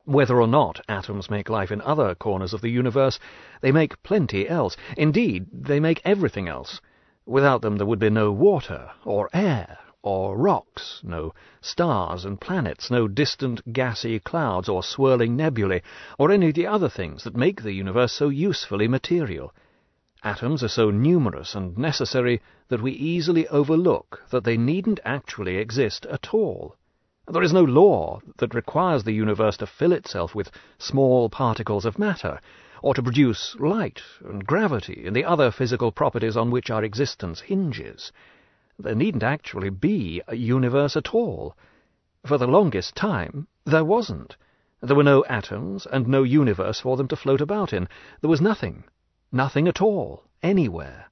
Whether or not atoms make life in other corners of the universe, they make plenty else. Indeed, they make everything else. Without them there would be no water, or air, or rocks, no stars and planets, no distant gassy clouds or swirling nebulae, or any of the other things that make the universe so usefully material. Atoms are so numerous and necessary that we easily overlook that they needn't actually exist at all. There is no law that requires the universe to fill itself with small particles of matter, or to produce light and gravity and the other physical properties on which our existence hinges. There needn't actually be a universe at all. For the longest time, there wasn't. There were no atoms and no universe for them to float about in. There was nothing at all, anywhere.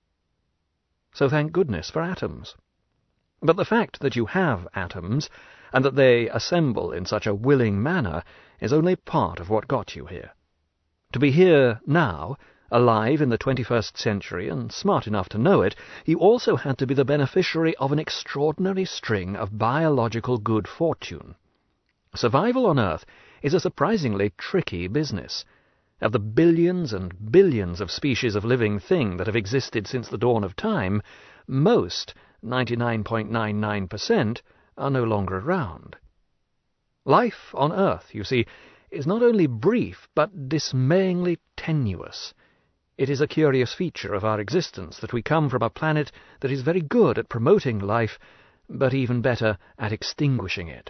So thank goodness for atoms. But the fact that you have atoms, and that they assemble in such a willing manner, is only part of what got you here. To be here now, alive in the 21st century, and smart enough to know it, you also had to be the beneficiary of an extraordinary string of biological good fortune. Survival on Earth is a surprisingly tricky business. Of the billions and billions of species of living thing that have existed since the dawn of time, most, 99.99%, are no longer around. Life on Earth, you see, is not only brief, but dismayingly tenuous. It is a curious feature of our existence that we come from a planet that is very good at promoting life, but even better at extinguishing it.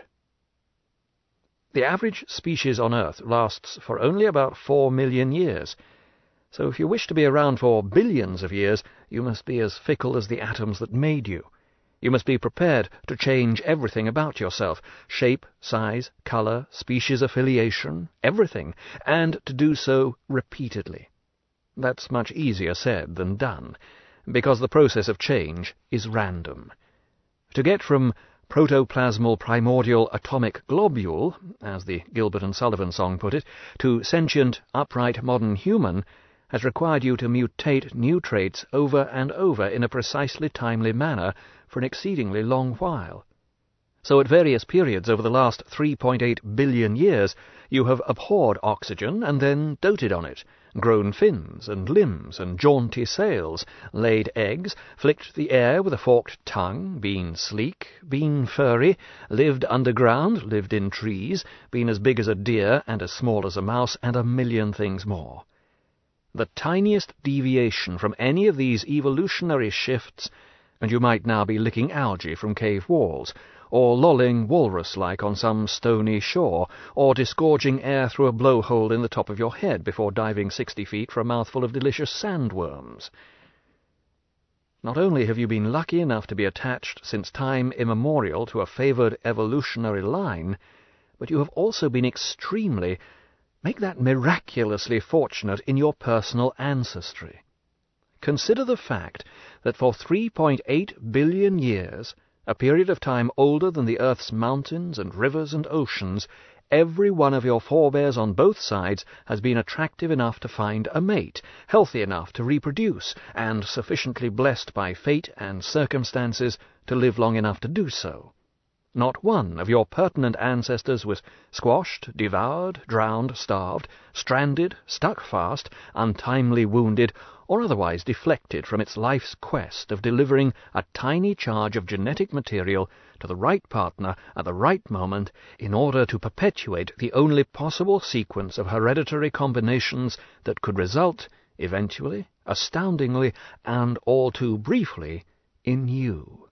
The average species on Earth lasts for only about 4 million years, so if you wish to be around for billions of years, you must be as fickle as the atoms that made you. You must be prepared to change everything about yourself, shape, size, color, species affiliation, everything, and to do so repeatedly. That's much easier said than done, because the process of change is random. To get from protoplasmal primordial atomic globule, as the Gilbert and Sullivan song put it, to sentient, upright modern human, has required you to mutate new traits over and over in a precisely timely manner for an exceedingly long while. So at various periods over the last 3.8 billion years, you have abhorred oxygen and then doted on it, grown fins and limbs and jaunty sails, laid eggs, flicked the air with a forked tongue, been sleek, been furry, lived underground, lived in trees, been as big as a deer and as small as a mouse, and a million things more. The tiniest deviation from any of these evolutionary shifts, and you might now be licking algae from cave walls, or lolling walrus-like on some stony shore, or disgorging air through a blowhole in the top of your head before diving 60 feet for a mouthful of delicious sandworms. Not only have you been lucky enough to be attached since time immemorial to a favored evolutionary line, but you have also been extremely, make that miraculously fortunate in your personal ancestry. Consider the fact that for 3.8 billion years, a period of time older than the Earth's mountains and rivers and oceans, every one of your forebears on both sides has been attractive enough to find a mate, healthy enough to reproduce, and sufficiently blessed by fate and circumstances to live long enough to do so. Not one of your pertinent ancestors was squashed, devoured, drowned, starved, stranded, stuck fast, untimely wounded, or otherwise deflected from its life's quest of delivering a tiny charge of genetic material to the right partner at the right moment in order to perpetuate the only possible sequence of hereditary combinations that could result, eventually, astoundingly, and all too briefly, in you.